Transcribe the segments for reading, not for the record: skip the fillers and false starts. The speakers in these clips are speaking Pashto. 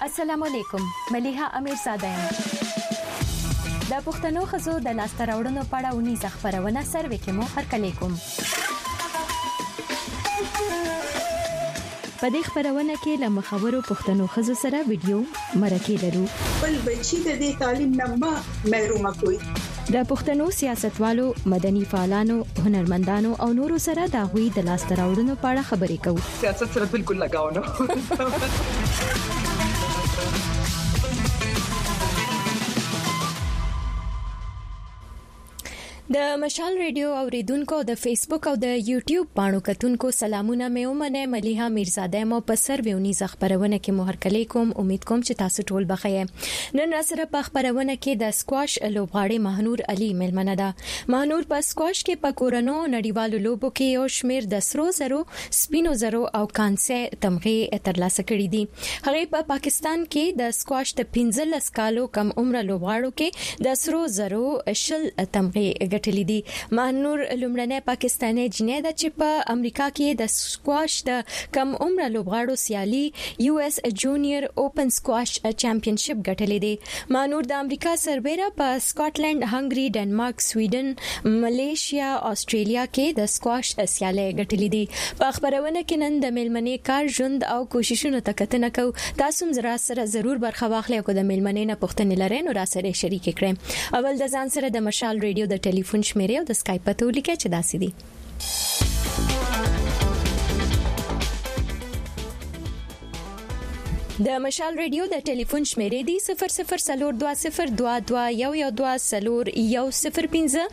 السلام علیکم. ملیحه امیرزاده یم. د پښتنو ښځو د لاسته راوړنو په اړه ونیزه خپرونه سروې کې مو هرکلی کوم. په دې خپرونه کې له مخورو پښتنو ښځو سره ویډیو مرکه لرو. بل بچی د دې تعلیم نه محروم کوي. د پښتنو سیاستوالو، مدني فعالانو، هنرمندانو او نورو سره د غوي د لاسته راوړنو په اړه خبرې کوو. سیاست سره بالکل لگاو نه. د مشال ریډیو اوریدونکو د فیسبوک او د یوټیوب باندې کتونکو سلامونه مې ومنه. ملیحه امیرزاده مو په سروې خبرونه کې مو هرکلی کوم. امید کوم چې تاسو ټول بخیر. نن سره په خبرونه کې د سکواش لوبغاړي مهنور علي ملمنه ده. مهنور په سکواش کې په کورونو نړیوالو لوبو کې یو شمیر د سرو زرو، سپینو زرو او کانسه تمغه ترلاسه کړې دي. هغه په پاکستان کې د سکواش د 15 کالو کم عمر لوبغاړو کې د سرو زرو شل تمغه ټلیدي. مهنور لومړنی پاکستاني جنې ده چې په امریکا کې د سکواش د کم عمر لوبغاړو سیالي یو اس جونیئر اوپن سکواش چمپionship ګټلې دي. مهنور د امریکا سربېره په سکاټلند، هنګري، ډنمارک، سویډن، ملیشیا، استرالیا کې د سکواش سیالي ګټلې دي. په خبرونه کې نن د ملمنې کار ژوند او کوششونو ته کتنه کوو. تاسو هم زرا سره ضرور برخه واخلئ او د ملمنې نه پوښتنه لرئ نو را سره شریک کړئ. اول د ځان سره د مشال ریډیو د ټلیفون شمیره او د اسکایپ په توګه کې چې داسې دي. د مشال ریډیو د ټلیفون شمیره دی 002022112005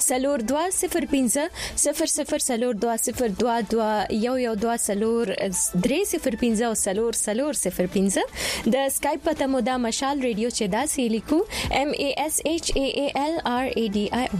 002022112005 د اسکایپ په تمو د مشال ریډیو چې داسې لیکو MASHAALRADIO.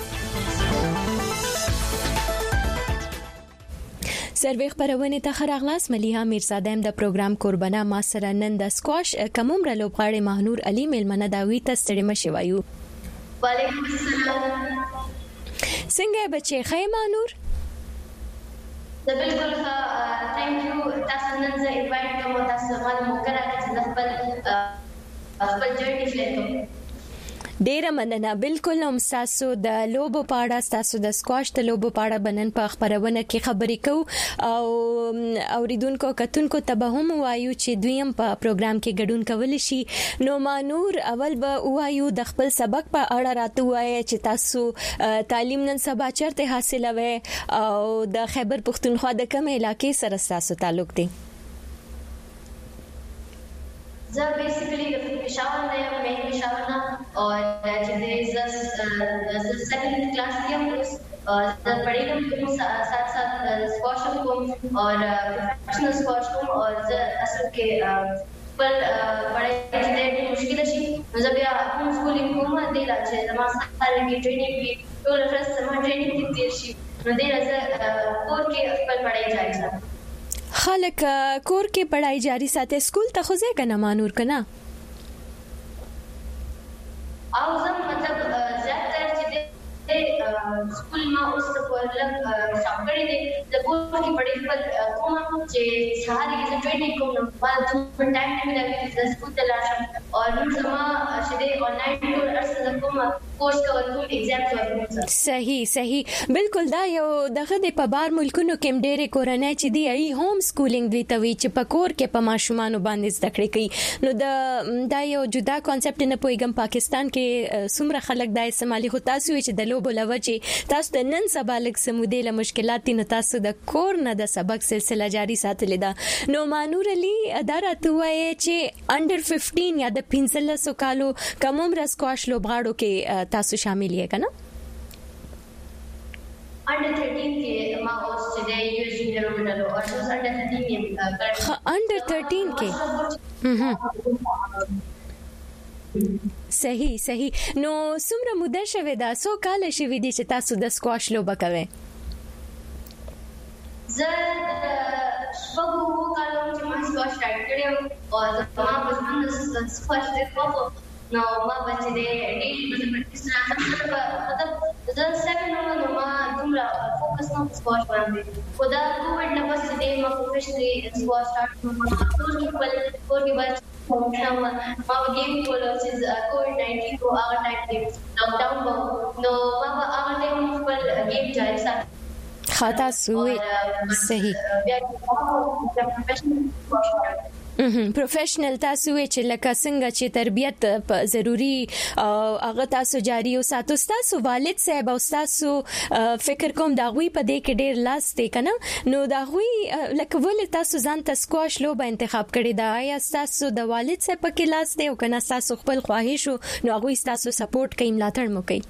سروې خبرونه ته خراغلاس. ملیحه امیرزاده د پروګرام قربانه ما سره نن د سکواش کم عمر لوبغاړي مهنور علي ملمنه داوی ته ستړي مشي وایو. وعلیکم السلام. څنګه بچي خې مهنور؟ د بالکل ثانک یو. تاسو نن زه انوایټ کوم تاسو باندې موکره چې خپل جرنی شیر کوم. ډیره مننه. بالکل هم تاسو د لوبو پاړه، تاسو د سکواش د لوبو پاړه بنن په خبرونه کې خبرې کوو او اوریدونکو کتونکو ته به هم وایو چې دوی هم په پروګرام کې ګډون کول شي. نو مهنور اول به وایو د خپل سبق په اړه راته وایي چې تاسو تعلیم نن سبا چیرته حاصلوي او د خیبر پښتونخوا د کوم علاقې سره تاسو تعلق دی؟ زه بیسیکلی د پېښور نه یم، مې پېښور نه او چې زه سیکنډ کلاس کې یم. زه پڑھېږم کوم ساتھ سکواش کوم او پروفیشنل سکواش کوم او زه اصل کې خپل پڑھائی چې ډېر مشکل شي نو زه بیا کوم سکولینګ کوم دی لا چې زما سره کې ټریننګ وي ټول فرست زما ټریننګ کې تیر شي نو دی زه کور کې خپل پڑھائی جاری ساتم. خلک کور کې پڑھائی جاری ساتي. سکول ته خو ځای کنه مهنور کنه او زه مطلب زیاتره چې سکول ما اوس په لږ شاپړې دي د کور کې پڑھائی خپل کوم چې سهار کې ټریننګ کوم نو په ټایم نه ملي چې سکول ته لاړم او نور زما چې آنلاین ټول ارسل کوم کورس کوم ایگزام کوم. صحیح بالکل. دا یو دغه د په بار ملکونو کې ډېرې کورنۍ چې دی ای هوم سکولینګ دوی ته وی چې په کور کې په ماشومانو باندې زده کړې کوي. نو دا یو جدا کانسپټ نه پويګم. پاکستان کې څومره خلک دا استعمالي خو تاسو چې د لوبو لوجه تاسو د نن سبا لک سمودې له مشکلات نه تاسو د کور نه د سبق سلسله جاری ساتلې ده. نو مهنور علي ادارته وایي چې انډر 15 یا د 15 کالو کم عمر سکواش لوبغاړو کې تاسو شامل یې کنه؟ انډر 13 کې ما اوس چې د یو جونیئر وډلو او اوس انډر 13 کې انډر 13 کې صحیح. نو څومره مده شوه دا سو کال شوه دي چې تاسو د سکواش لوبه کوئ؟ زه شپږو کالو چې ما سکواش سٹارټ کړو او زما بچپن د سکواش د کوو نو ما بچی دې ډېر د پریکټیس راځم مطلب زه 7 نو ما دومره فوکس نه سکواش باندې خدا کووډ نه پس دې ما پروفیشنلی سکواش سٹارټ کړو. ټول خپل کور کې بچ ما گیم کولو چې کووډ-19 کو هغه ټایم کې لاک ډاون نو ما هغه ټایم خپل گیم جاری ساتل خاطا سوې صحیح پروفیشنل تاسو چې لکه څنګه چې تربیت ضروری هغه تاسو جاری او ساتو تاسو والد صاحب او تاسو فکر کوم دا غوي په دې کې ډېر لاس دی کنه نو دا غوي لکه ول تاسو ځان ته سکواش لوبه انتخاب کړی دا یا تاسو د والد صاحب په کې لاس دی او کنه تاسو خپل خواهش نو هغه تاسو سپورټ کوي ملاتړ مو کوي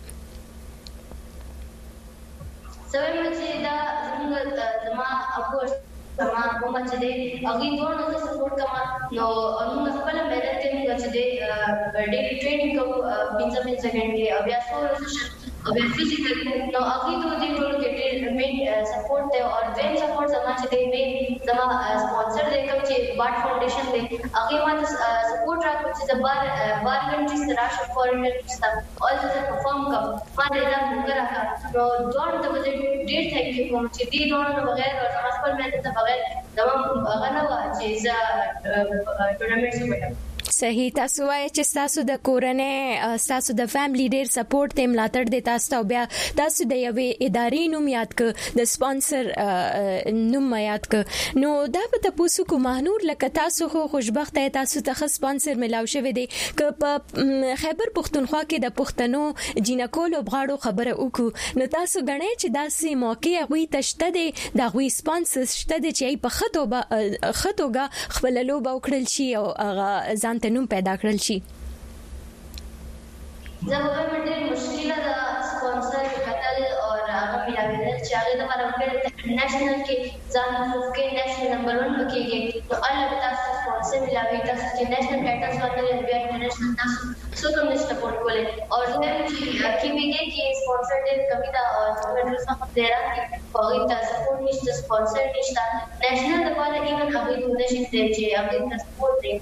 سوي چې دا زما اپورس زما کومه چې دی هغه ټول نو سپورټ کما نو موږ خپل مهنت کوي چې دی ډېلی ټریننګ کوو 15 سکند کې او بیا سور او بیا فزیکل نو هغه دې ټول کې ډېر مین سپورټ دی او دیم سپورټ زما چې دی مین زما سپانسر دی کوم چې بارټ فاونډیشن دی هغه ما سپورټ راکړي چې بار کنټریز راشه فورن کنټریز ته اول څه پرفارم کوم ما دې دا موږ راکړه نو ډور ته ډېر ثانک یو کوم چې دې ډور نه بغیر زما خپل مهنت ته بغیر زما غنوا چې زه ټورنمنټ وکړم صحیح تاسو وایي چې تاسو د کورنۍ تاسو د فیملی ډیر سپورټ ته ملاتړ دي تاسو بیا تاسو د یوې ادارې نوم یاد ک د سپانسر نوم یاد ک نو دا به تاسو کو مهنور لکه تاسو خو خوشبخت تاسو ته سپانسر ملاو شوی دی ک په خیبر پختونخوا کې د پښتنو جینکولو بغاړو خبره وکړو نو تاسو غنئ چې داسې موقع غوي تشته دي د غوي سپانسر شته دي چې په خطوګه خپل لوبه وکړل شي او ځان ته نوم پیدا کړل شي زه به ډېر مشکل ده سپانسر کتل او هغه ملاوي چې هغه د مرکز نېشنل کې ځان کې نېشنل نمبر 1 کېږي نو الله تاسو سپانسر ملاوي تاسو چې نېشنل ټایټلز ورکړي بیا انټرنیشنل تاسو څه کوم سپورټ کولای او زه چې کېږي کې سپانسر دې کمی دا او څنګه څه ډیره کوي تاسو سپورټ نشته سپانسر نشته نېشنل لپاره ایون هغه د نشي چې هغه سپورټ دی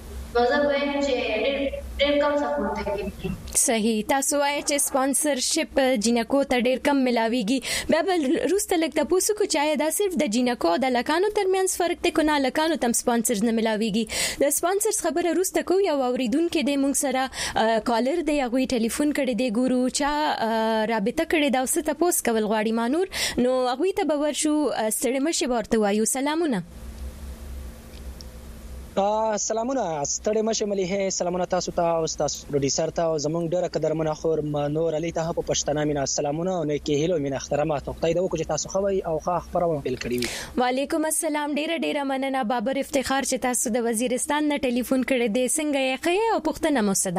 صحیح تاسو وایي چې سپانسرشپ جینکو ته ډیر کم ملاويږي بیا بل روسته لګ تاسو کو چای دا صرف د جینکو د لکانو ترمنځ فرق دی کو نه لکانو تم سپانسرز نه ملاويږي د سپانسرز خبره روسته کو یا اوریدونکو د مونږ سره کالر دی هغه ټلیفون کړي دی ګورو چا رابطه کړي دا اوسه تاسو کول غواړي مانور نو هغه ته باور شو ستړي مشه ورته وایو سلامونه سلامونه ستړي مشه مليحه سلامونه تاسو ته او تاسو پروډوسر ته او زمونږ ډیره قدرمنه خور نور علي ته په پښتنه مینا سلامونه او نیکی هیلو مینا احترامات خدای دې وکړي تاسو خوي او خبرونه بل کړی وي وعلیکم السلام ډیره مننه بابر افتخار چې تاسو د وزیرستان نه ټلیفون کړی دی څنګه یې خې او پښتنه مسده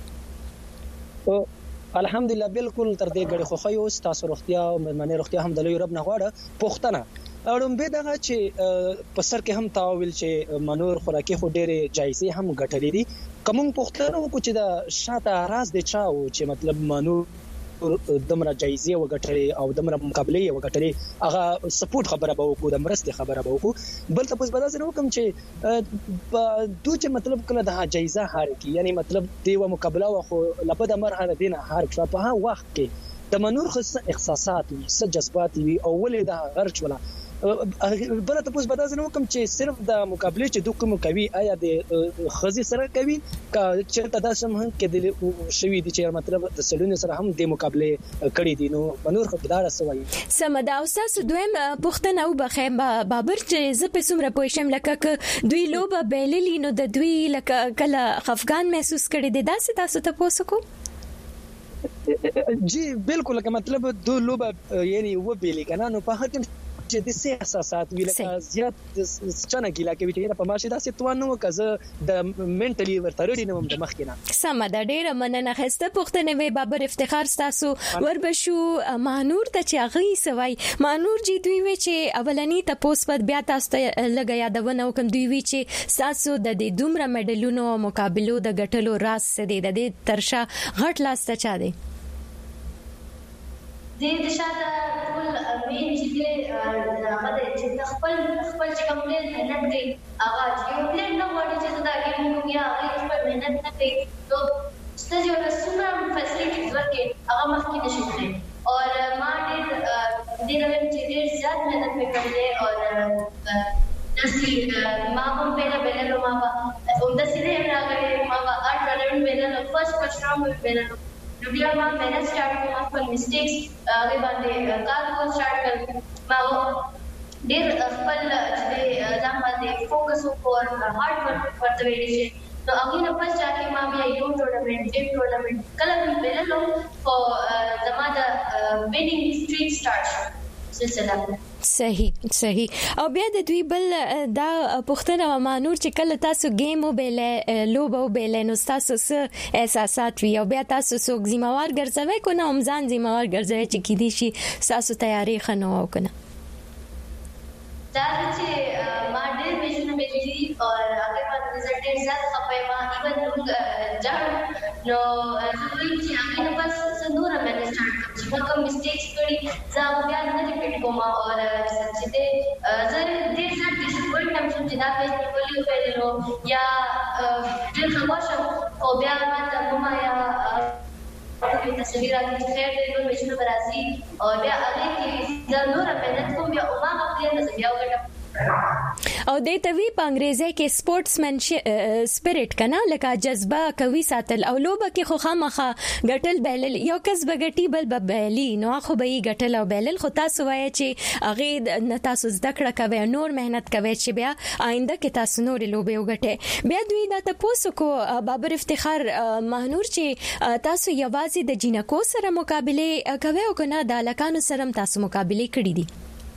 الحمدلله بالکل تر دې غړي خو خو تاسو روغتیا او مېرمنې روغتیا هم د لوی رب نه غواړه پښتنه اړم به دغه چې په سر کې هم تاویل چې منور خوراکي خو ډېرې جایزې هم ګټلې دي کوم پښتنو کو چې د شاته راز دي چا او چې مطلب منور دمره جایزې وګټلې او دمره مقابله وګټلې هغه سپورټ خبره به وکړو د مرستې خبره به وکړو بل تاسو په داسې وکم چې دوی مطلب کله د جایزه هار کی یعنی مطلب دیو مقابله خو لپاره مرحله دینه هار په هغه وخت کې د منور خص احساسات څه جذبات وي او ولې د غرچ ولا بل تاسو په داسې وکم چې صرف د مقابله چې دوی کوم کوي آیا د خزي سره کوي چې تاسو هم کې د شوي دي چې مطلب د سړونو سره هم د مقابله کړي دي نو منور خدای سوي سمدا او تاسو دویم پښتنه او بخیم بابر چې ز په سمره پوښم لکه دوی لوبه بیللی نو د دوی لکه کله خفقان محسوس کړي دي تاسو ته پوسوکو جی بالکل که مطلب دو لوبه یعنی و بیلی کنه نو په حکم چې د سي احساسات ویل کا زیات څنګه کیلا کې ویټه په ماشه داسې توانو کزه د منټلی ورترډي نوم د مخ کینه سم دا ډیره مننه خسته پښتنه وی بابر افتخار تاسو وربشو مانور ته چې غي سوي مانور جی دوی وی چې اولنی تاسو په بیا تاسو لګیا یادونه کوم دوی وی چې تاسو د دې دومره میډلونو مقابلو د غټلو راس سدي د ترشا غټ لاس ته چا دی د شاته ټول مين چې هغه د چې خپل چې کوم ډېر مهنت کوي هغه چې یو پلان نه وړي چې دا ګیم یا هغه خپل مهنت نه کوي نو ستاسو د سومره فیسیلیټیز ورکې هغه مخکې نشي کولای او ما ډېر چې ډېر زیات مهنت وکړې او نسي ما هم په بللو ما د سیده راغلی ما آرټ ټورنمنټ وینل فرست راوند وینل نو بیا ما مهنت سٹارټ کړم خپل میسټیکس هغه باندې کار کول سٹارټ کړم ما ډېر خپل چې ځان باندې فوکس وکړ هارد ورک ورته ویل شي نو هغه نه پس چې ما بیا یو ټورنمنټ کله وینل خو زما د وینینګ سټریک سٹارټ سلسله صحیح او بیا د دوی بل دا پښتنه مانور چې کله تاسو گیم وبله لوبه وبله نو تاسو څه احساسات وی او بیا تاسو څوک ذمہوار ګرځوي کو نه همزان ذمہوار ګرځوي چې کې دي شي تاسو تیاری خنو او کنه دا چې ما ډېر میشنه ملي او هغه باندې ريزلټ ډېر زیات خپای ما ایون جاړو نو دوی چې هغه نه پس نور مې سٹارټ کړ چې کوم میسټیکس کړی زه بیا نه ریپیټ کوم او چې دې زه ډېر زیات ډیسپوینټ هم چې دا پیج په ویلو پیلو یا ډېر خاموشه او بیا ما ته کومه یا په تصویر راځي خیر دې نو مشنه برازي او بیا هغه کې دا نور مهنت کوم بیا او ما خپل نه بیا وګټم او د توی په انګریزي کې سپورټسمن سپیرټ کنه لکه جذبه کوي ساتل او لوبه کې خو خامخه غټل بیلل یو کس بغټي بل ببلی نو خو به غټل او بیلل خو تاسو وایي چې هغه تاسو زده کړه کوي نور مهنت کوي چې بیا آینده کې تاسو نور لوبه وګټه بیا دوی دا تاسو کو بابر افتخار مهنور چې تاسو یوازې د جینکو سره مقابله کوي او کنه د لکانو سره تاسو مقابله کړې دي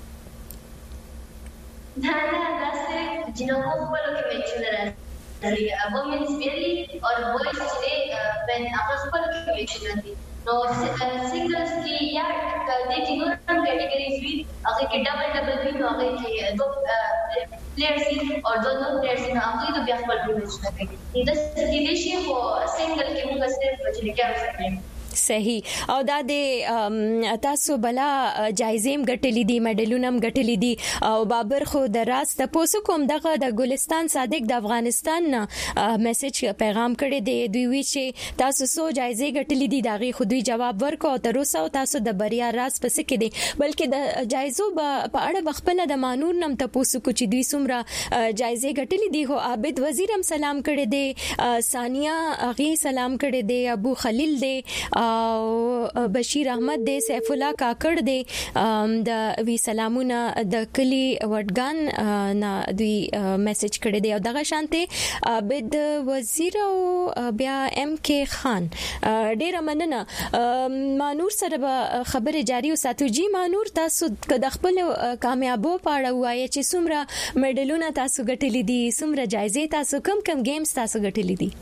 دا صرف جنوب خپل کې میچونه راځي وومنز ویلي او بویز چې بن هغه خپل کې میچونه دي نو سنگلز کې یا د کې نور کټګریز وی هغه کې ډبل وی نو هغه کې دو پلیئرز او دو پلیئرز نو هغه د بیا خپل میچونه کوي دا چې دې شی خو سنگل کې موږ صرف چې کې راځي صحیح او دا د تاسو بلا جایزیم غټلې دي میډلونم غټلې دي او بابر خو د راست تاسو کوم دغه د ګلستان صادق د افغانستان میسج پیغام کړی دی دوی وی چې تاسو سو جایزې غټلې دي داغي خو دوی جواب ورکو تر اوسه تاسو د بریا راز پس کې دي بلکې د جایزو په اړه بخپل د مانور نم تاسو کو چې دوی سمره جایزې غټلې دي هو عابد وزیرم سلام کړی دی ثانیه اغي سلام کړی دی ابو خلیل دی او بشیر احمد دې سیف الله کاکړ دې د وی سلامونه د کلی وډګان نه دوی میسج کړی دی او دغه شانته عابد وزیر او بیا ام کې خان ډیر مننه مانور سره خبره جاری وساتو جی مانور تاسو د خپل کامیابو پاړه وایي چې څومره میډلونه تاسو ګټلې دي څومره جایزې تاسو کم گیمز تاسو ګټلې دي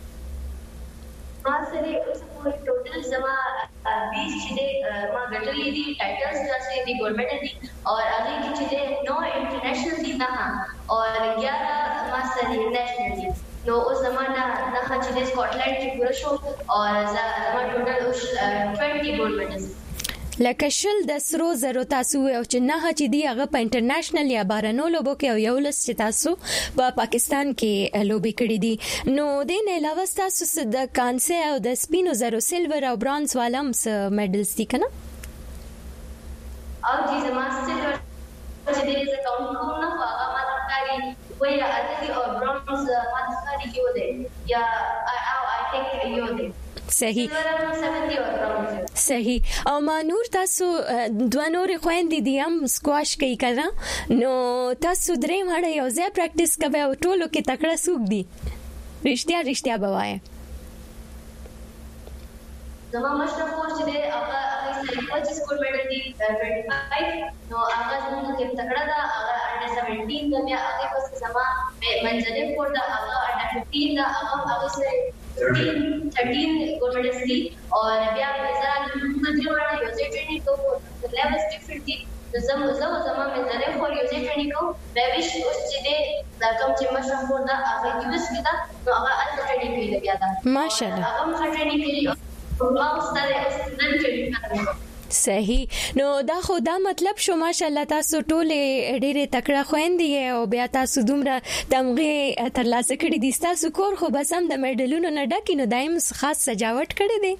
ما سره ټوټل زما 20 چې ما ګټلې دي ټایټلز تاسو دي ګولډ میډل دي او هغه کې چې نو انټرنیشنل دي نه او 11 ما سره نېشنل دي نو اوس زمانہ نه چې د سکاټلند کې پوره شو او زما ټوټل 20 ګولډ میډلز لکه شل د سرو زرو تاسو او چې نه چې دی هغه په انټرنیشنل یا بارنو لوبو کې او یو لس چې تاسو په پاکستان کې لوبي کړې دي نو د نه علاوه تاسو د کانسه او د سپینو زرو سیلور او برونز والم میډلز دي کنه او چې زما سیلور چې د کاونټ کوم نه هغه ما تکاري وای اته او برونز ما تکاري کیو دي یا I think یو دي صحیح او مانور تاسو دوه نور خويندې دي هم سکواش کوي کنه نو تاسو درې مړ یو ځای پریکټیس کوي او ټولو کې تکړه سوق دي رښتیا بوایي زما مشره خور چې دی هغه سره سکول میډل دي 25 نو هغه زموږ کې تکړه ده هغه انډر 17 دا بیا هغه پس زما منځنۍ خور ده هغه انډر 15 دا هغه سره 13 ګولډ میډلز دي او بیا زرا د دې وړاندې یو ځای ټریننګ کوو لیولز ډیفرنٹ دي زما منځنۍ خور یو ځای ټریننګ کوو بیا ویش اوس چې دی دا کوم چې مشره خور ده هغه یوس کې ده نو هغه اته ټریننګ کوي بیا ده ماشاءالله هغه ټریننګ کوي صحیح نو دا خو دا مطلب شو ماشاءالله تاسو ټول ډېر تکړه خويندې او بیا تاسو دومره تمغه ترلاسه کړی دي تاسو کور خو بس هم د میډلونو نه ډک نو دایم خاص سجاوټ کړی دی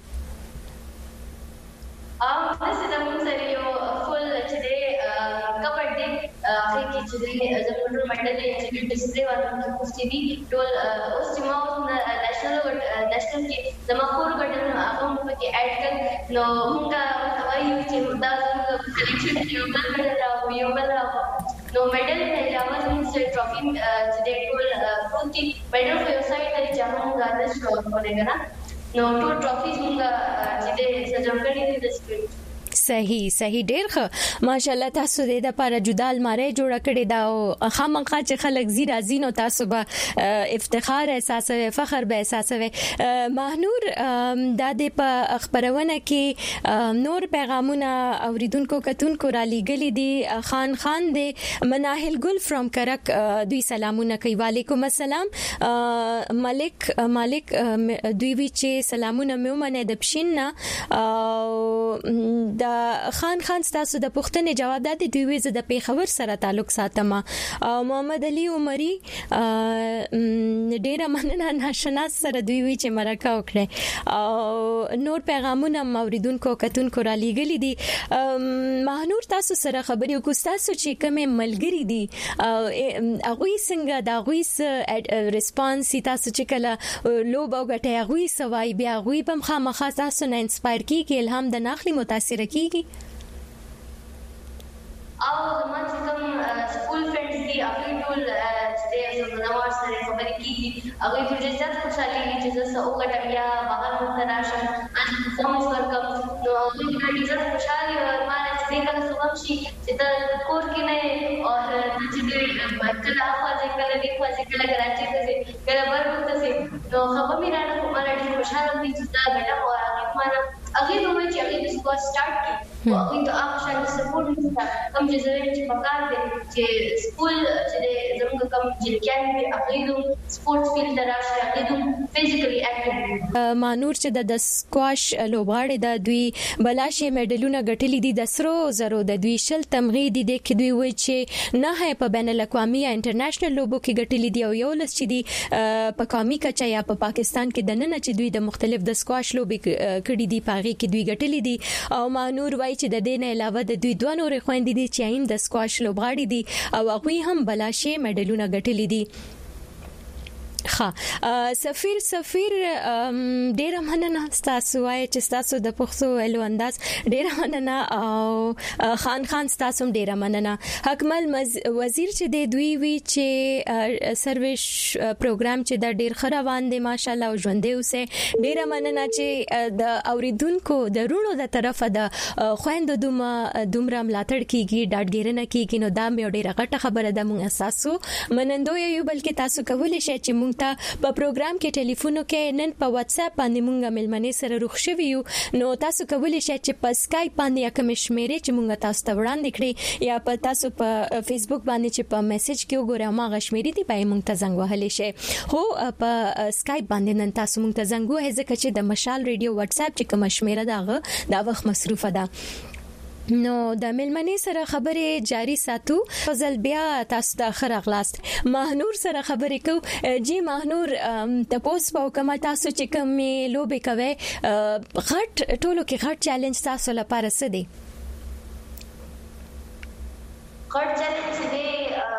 تاسو د مونږ سره یو فل چې دی کپړ دی هغه کې چې زموږ مډل چې ډسپلی ورته کوستي دي ټول اوس چې ما نېشنل کې زموږ کور غټل هغه په کې اډ کړ نو موږ وایو چې دا زموږ کلیکشن یو بل نو مډل نه علاوه زموږ ټرافي چې ټول پروتي مډل په یو سایت کې چې موږ غاډه شو کوله نو ټول ټرافیز موږ چې سجم کړی دي د سپورت صحیح ډیر ښه ماشاءالله تاسو دې د لپاره جدا الماره جوړ کړی دا او خامخا چې خلک زیرا زینو تاسو به افتخار احساسوي فخر به احساسوي مهنور د دې په خبرونه کې نور پیغامونه اوریدونکو کتونکو را لېګلې دي خان دې مناهل ګل فرام کرک دوی سلامونه کوي وعلیکم السلام مالک دوی وی چې سلامونه مې ومنه د پښین د خان تاسو د پښتنې جواب د دوی د پیښور سره تعلق ساتم محمد علي عمري ډیره مننه ناشناس سره دوی وی چې مرکه وکړه او نور پیغامونه موریدونکو کتونکو را لېګلې دي مهنور تاسو سره خبرې وکړو تاسو چې کومه ملګری دي هغه څنګه دا غوي ریسپانس تاسو چې کله لوب او غټه هغه سوای بیا غوي په خامخا تاسو نه انسپایر کیږي الهام د ناخلي متاثر کیږي او زموږ چې کوم سکول فرندز دي هغه ټول چې زموږ سره خبرې کیږي هغه ټول زیات خوشاله دي چې زه وګټم یا بهر متراشم ان پرفارمنس ورکم نو هغه ډېر زیات خوشاله او ما چې کله سوم شي چې د کور کې نه او چې کله اخوازه کله دې خوازه کله کراچي ته کله ورته سي نو خبر مې راځي کومه ډېر خوشاله دي چې دا ګټم او هغه مانه هغه نو چې هغه د سپورت سٹارټ کی او ته هغه شان سپورت نشته کوم چې زه چې پکار دي چې سکول چې زموږ کوم چې کېن دي هغه سپورت فیلډ راشه هغه فزیکلی اکټیو مانور چې د سکواش لوبغاړي د دوی بلاشي میډلونه ګټلې دي د سرو زرو د دوی شل تمغې دي د دوی و چې نه په بین الاقوامي یا انټرنیشنل لوبو کې ګټلې دي او یو لس چې دي په قومي کچا یا په پاکستان کې د نن چې دوی د مختلف د سکواش لوبې کړي دي پاغي کې دوی ګټلې دي او مانور وای چې د دې نه علاوه د دوی دوه نور خويندې دي چې هم د سکواش لوبغاړي دي او هغه هم بلاشي میډلونه ګټلې دي سفیر ډیره مننه تاسو وای چې تاسو د پښتو ویلو انداز ډیره مننه او خان تاسو ډیره مننه حکمل وزیر چې د دوی وی چې سرویس پروګرام چې د ډیر خروان دي ماشالله او ژوندې اوسه ډیره مننه چې د اوریدونکو د رونو د طرفه د خويندو دومره ملاتړ کیږي ډاډګیرنه کیږي نو دا مې ډیره غټه خبره ده موږ اساسو منندوی یو بلکې تاسو کولای شئ چې موږ ته په پروګرام کې ټلیفون کې نن په واتس اپ باندې موږ ملمنې سره روښ شوی یو نو تاسو کولای شئ چې په اسکایپ باندې یا کوم شمیرې چې موږ تاسو ته وړاندې کړی یا په تاسو په فیسبوک باندې چې په میسج کې وګورئ ما غشمیرې دی به موږ ته زنګ وهلی شئ خو په اسکایپ باندې نن تاسو موږ ته زنګ وهئ ځکه چې د مشال ریډیو واتس اپ چې کوم شمیره دا وخت مصروفه ده نو د ملمنې سره خبرې جاری ساتو فضل بیا تاسو ته اخر اغلاست مهنور سره خبرې کو جی مهنور تاسو په کومه تاسو چې کوم لوبې کوي غټ ټولو کې غټ چیلنج تاسو لپاره څه دی غټ چیلنج دی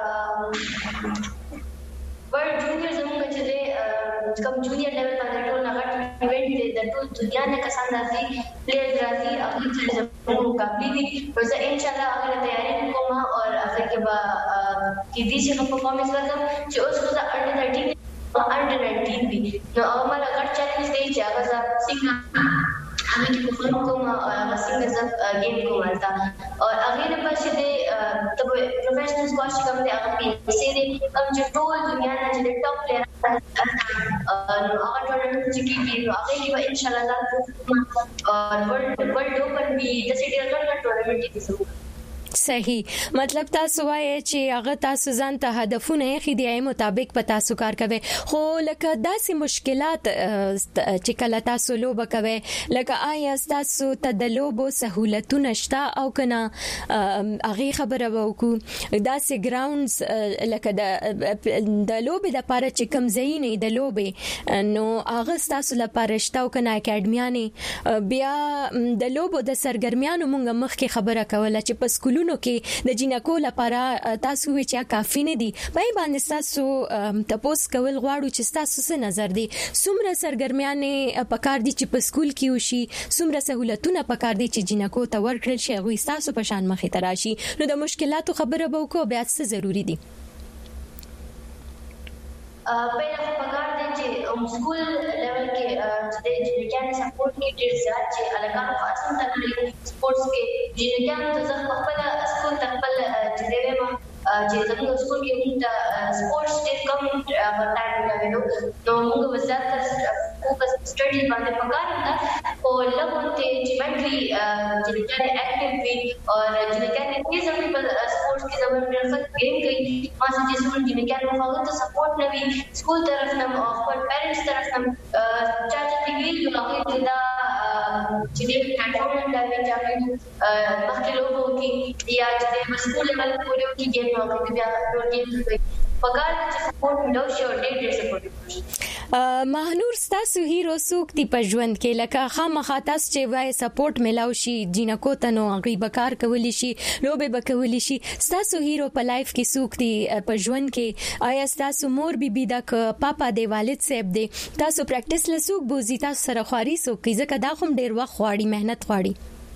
ورلد جونیئر زموږ چې دی کوم جونیئر لیول باندې ټول غټ ایونت دی د ټول دنیا نه کسان راځي پلیئرز راځي هغه چې زموږ مقابله دي نو زه ان شاء الله هغه تیاری کوم او هغه کې به کې دي چې پرفارمنس وکړم چې اوس خو انډر 13 انډر 19 دي نو هغه غټ چیلنج دی چې هغه څنګه هغه کې پرفارم کوم او هغه څنګه زه گیم کوم تا او هغه نه پښې دی ته پروفیشنل سکواش کوم دی هغه پیسې دي کوم چې ټول دنیا نه چې ټاپ پلیئر هغه ټورنمنټ چې کیږي نو هغه کې ان شاء الله اور ورلد اوپن بھی د سټي ټورنمنټ کې صحیح مطلب تاسو وایي چې هغه تاسو ځان ته هدفونه یې دی مطابق په تاسو کار کوي خو لکه داسې مشکلات چې کله تاسو لوب کوي لکه آیا تاسو ته د لوبو سہولتونه شته او کنه هغه خبره وکړو داسې ګراوندز لکه د لوبې د لپاره چې کم ځای نه د لوبې نو هغه تاسو لپاره شته او کنه اکیډمیانه بیا د لوبو د سرګرمیانو مونږ مخکې خبره کوله چې په سکولونو سکولونو کې د جنکو لپاره تاسو چې کافي نه دي په باندې تاسو تاسو کول غواړو چې تاسو څه نظر دي څومره سرګرمیانه پکار دي چې په سکول کې وشي څومره سہولتونه پکار دي چې جنکو ته ورکړل شي غوي تاسو په شان مخې ته راشي نو د مشکلاتو خبره به وکړو بیا څه ضروری دي पहिला पगार द्यायचे स्कूल लेवल के जे जिनक्याने सपोर्ट की टीचर्स जाचे अलगाम फासम तकली स्पोर्ट्स के जिनक्याने तो जब पहला स्कूल तकल जिदेवे मा जे जब स्कूल के मुंडा स्पोर्ट्स डे कम बताया गया तो मुंग वजारत फोकस स्टडी बांधे पगार था और लगोते जिमेंटली जिनक्याने एक्टिव भी और जिनक्याने तेज पीपल स्पोर्ट्स के जब रफत गेम गई मां से स्कूल जिनक्याने फालो तो सपोर्ट नवी स्कूल तरफ नम और पेरेंट्स तरफ नम चाचा टिगली जो लागे दा जिने प्लेटफॉर्म डाले जाके बाकी लोगों की या जिने स्कूल लेवल पूरे की गेम हो गई या प्रोटीन पगार چې سپورټ ملو شي او ډېر سپورټ مهنور تاسو هیرو سوق دی په ژوند کې لکه خامخا تاسو چې وای سپورټ ملاو شي جنکو ته نو غیب کار کولی شي لوبه بکولی شي تاسو هیرو په لایف کې سوق دی په ژوند کې آیا تاسو مور بي دا ک پاپا دی والد صاحب دی تاسو پریکټیس لسوق بوزي تاسو سره خوري سوق کی ځکه دا هم ډېر وخت غواړي مهنت غواړي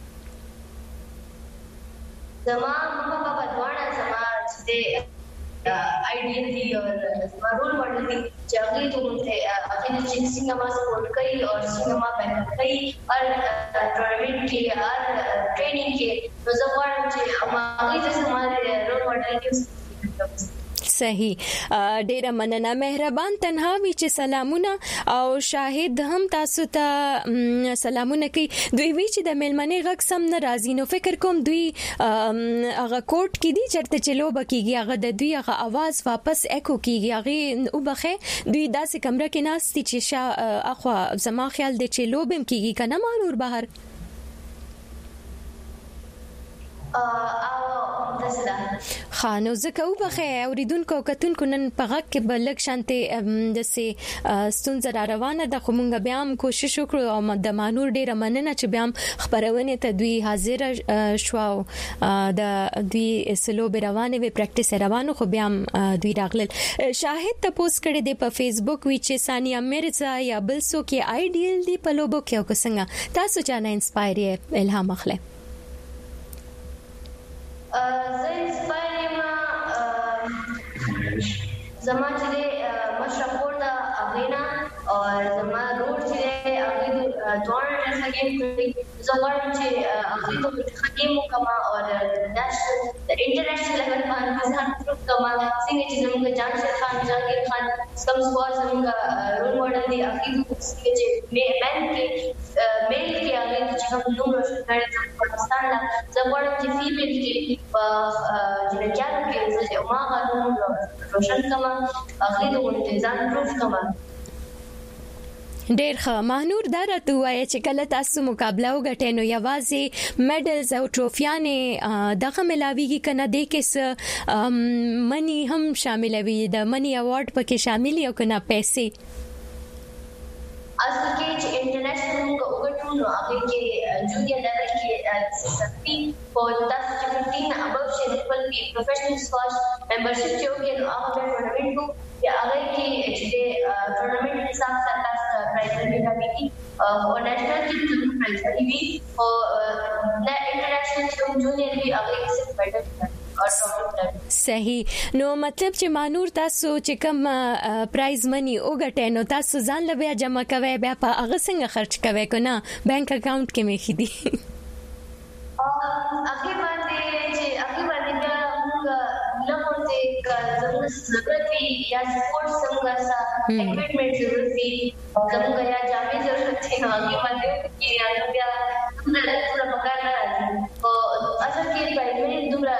زما ماما بابا دواړه زما چې आइडियल थी और रोल मॉडल थी जगली तो थे अखिल सिनेमा सपोर्ट करी और सिनेमा बैकअप करी और टूर्नामेंट की और ट्रेनिंग के तो जब मुझे हमारी जैसे हमारे रोल मॉडल के صحیح ډیره مننه مهربان تنها وی چې سلامونه او شاهد هم تاسو ته سلامونه کوي دوی وی چې د ملمنې غږ سم ناراضي نو فکر کوم دوی هغه کوټ کې دي چرته چلو بکیږي هغه د دوی هغه आवाज واپس اکو کیږي هغه او بخې دوی داسې کمره کې ناستي چې اخوا زما خیال د چلو بم کیږي کنه مانور بهر خانو زکه وبخه اوریدونکو کتونکو نن په غږ کې بلک شانته د سي ستونزه را روانه د خمونګ بیا هم کوشش وکړو او د مانور ډیره مننه چې بیا هم خبرونه ته دوی حاضر شو د دوی سلو روانه وی پریکټیس روانو خو بیا هم دوی راغلل شاهد ته پوسټ کړی دی په فیسبوک وی چې ثانیه مرزا یا بل سو کې آیډیل دی په لوبو کې او څنګه تاسو چانه انسپایر الهام اخلي زه انسپایر ما زما چې مشرف ورته اغینا او زما روډ چې اغه دوه حکیم کوي زما چې اغه ته حکیم کما او نېشنل انټرنیشنل لیول باندې ځان پروف کما څنګه چې زموږ جان خان جاګیر خان سم سوال زموږ رول ماډل دی اغه چې مین کې میل کې اغه چې هم نو روشن کړي پاکستان لا زما چې فیمیل کې جنجال کې چې ما غواړم روشن کما اغه ته ځان پروف کما ډیر ښه مهنور دا راته وایي چې کله تاسو مقابله وګټئ نو یوازې میډلز او ټروفیانې دغه ملاويږي کنه د کیس منی هم شامل وي د منی اوارډ پکې شامل یو کنه پیسې اصل کې چې انټرنیشنل موږ وګټو نو هغه کې جونیئر لیول کې سسپی په تاسو چې 15 ابو شي خپل پروفیشنل سکواش ممبرشپ چې وګړي نو هغه ټورنمنت کو یا هغه کې چې ټورنمنت حساب سره تاسو پرایز لري او نېشنل کې پرایز لري او د انټرنیشنل چې جونیئر وی هغه کې څه پیټرن صحیح نو مطلب چې مانور تاسو چې کوم پرایز منی اوګټئ نو تاسو ځان له بیا جمع کوئ بیا په هغه څنګه خرج کوئ کنه بانک اکاؤنٹ کې مې خېدي هغه باندې چې هغه باندې موږ لمونځه زموږ ضرورت وي یا سپورت څنګه سا اکوپمنٹ ضرورت وي زموږ یا جامې ضرورت وي هغه باندې کې یا بیا موږ پورا پکار نه راځي او اصل کې پرایمری دومره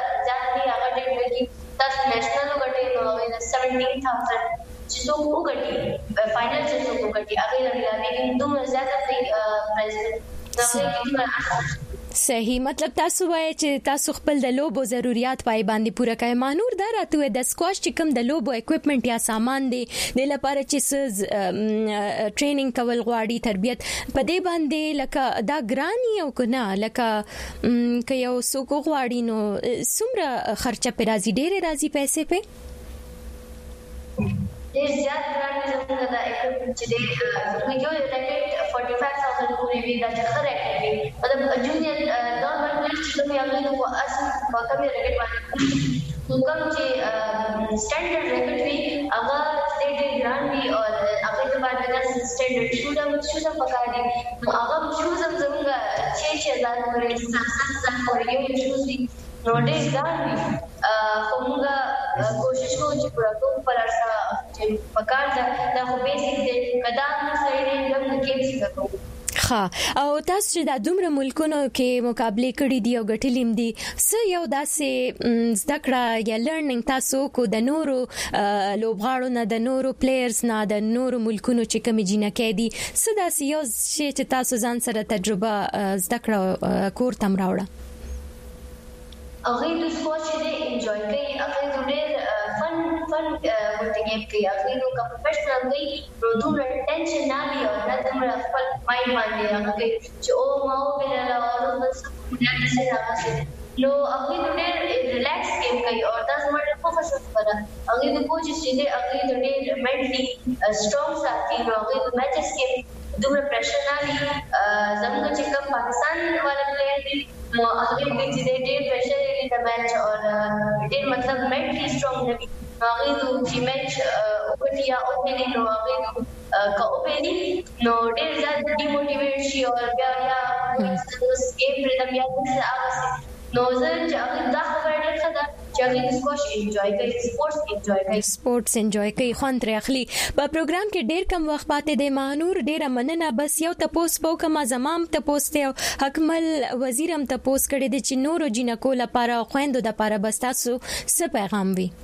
नेशनल गटे तो हमें 17000 चीजों को गटी फाइनल चीजों को गटी आगे लगी लेकिन तुम ज्यादा प्राइस صحیح مطلب تاسو وایي چې تاسو خپل د لوبو ضرورت پای باندې پوره کوي. مانور دا راته د سکواش چې کوم د لوبو اکوپمنټ یا سامان دی د لپاره چې ټریننګ کول غواړي تربیت په دې باندې لکه دا ګرانی او کنه لکه که یو څوک غواړي نو څومره خرچه په راځي ډېر راځي پیسې په ډېر زیات ګرانی زموږ د اکوپمنټ چې دی یو ریکټ 45000 پورې وی دا چې خره کوي مطلب جونیئر نورمال پلیس چې دوی هغه د اصل په کمی ریکټ باندې کوم چې سټانډرډ ریکټ وی هغه ډېر ګران وی او هغه د باندې د سټانډرډ شوزم پکار دي هغه شوزم زموږ 6000 پورې 7000 پورې یو شوز دي نو ډېر ګران وی خو موږ کوشش کوو چې پوره کوو پر اساس چې پکار دا خو بیسیک دی کدا سړی نه کوم کې څه کوو. او تاسو چې د دومره ملکونو کې مقابله کړې دي او ګټلې دي څه یو داسې زده کړه یا لرنینګ تاسو کو د نورو لوبغاړو نه د نورو پلیئرز نه د نورو ملکونو چې کوم جنکې دي څه داسې یو شی چې تاسو ځان سره تجربه زده کړه کور تم راوړه هغه د سکواش دې انجوای کوي هغه ډېر فن ورته گیم کوي هغه نو کا پروفیشنل دی نو دومره ټینشن نه لري او نه دومره خپل مایند باندې هغه کوي چې او ما او بل او بس نه څه راځي نو هغه ډېر ریلیکس گیم کوي او دا زموږ په فساد سره هغه د کوچ چې دی هغه ډېر مینټلی سټرونګ ساتي نو هغه د میچز کې دومره پریشر نه لري زموږ چې کوم پاکستان والا پلیئر دي نو هغه چې ډېر پریشر لري د میچ او ډېر مطلب مینټلی سټرونګ نه وي هغه چې میچ وکړي او دې نو هغه کوپېری نو ډېر زیات ډیموټیویټ شي او بیا یا گیم پر د بیا څه نو زه چې هغه دا خبره ډېر ښه ده چې هغه سکواش انجوای کوي سپورتس انجوای کوي خوان تر اخلي په پروګرام کې ډېر کم وخت پاتې دی مانور ډېر مننه بس یو تاسو په کومه زمام تاسو ته حکمل وزیرم تاسو کړی دی چې نورو جنکو لپاره خويندو د لپاره بس تاسو څه پیغام وي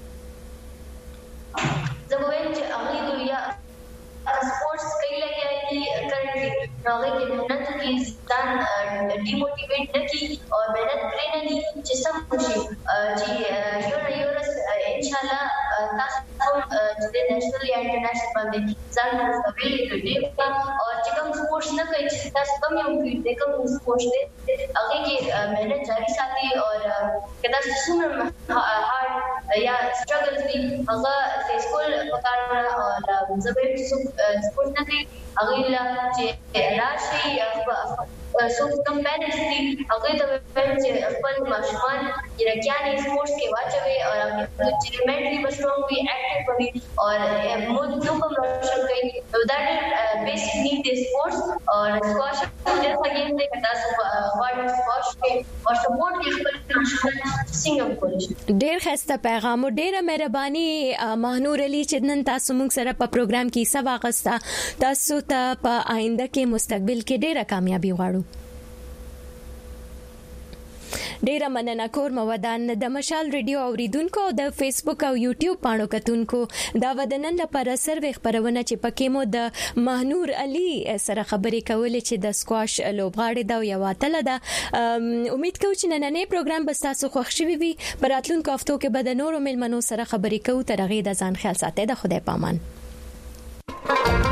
زموږ چې هغه دنیا سپورتس کوي لګیا دي کرنټلی هغه کې مهنت کوي ځان ډیموټیویټ نه کی او مهنت پرې نه دي چې سم شي چې یو ان شاء الله تاسو چې نېشنل یا انټرنیشنل باندې ځان مستقبل کړئ او چې کوم سپورتس نه کوي چې تاسو کوم یو کې کوم سپورتس دې هغه کې مهنت جاری ساتي او کدا څومره هارد یا سټرګلز دي هغه د سکول په کار او زبر سپورت نه کوي هغه چې راشي سو کم پیرنټس دي هغه د چې خپل ماشومان یرکیانې سپورتس کې واچوي او هغه چې مینټلی بسټرونګ وي اکټیو وي او مود نو کوم روشن کوي نو دا ډېر بیسیک نیډ دی سپورتس او سکواش ډېر ښه گیم دی که تاسو غواړئ سکواش کې او سپورت کې خپل ماشومان څنګه کولی شي. ډېر ښایسته پیغام او ډېره مهرباني مهنور علي چې نن تاسو موږ سره په پروګرام کې حصہ واخیسته تاسو ته په آینده کې مستقبل کې ډېره کامیابی غواړو. ډیره مننه کور مودان د مشال ریډیو اوریدونکو د فیسبوک او یوټیوب پاڼو کتونکو دا ودنن لپاره سروې خبرونه چې پکې مو د مهنور علي سره خبرې کولې چې د سکواش لوبغاړي دا یو اتله ده. امید کوم چې نننې پروګرام به تاسو خوښ شي وي. په راتلونکو هفتو کې به د نورو ملمنو سره خبرې کوو. تر هغې د ځان خیال ساتئ. د خدای پامان.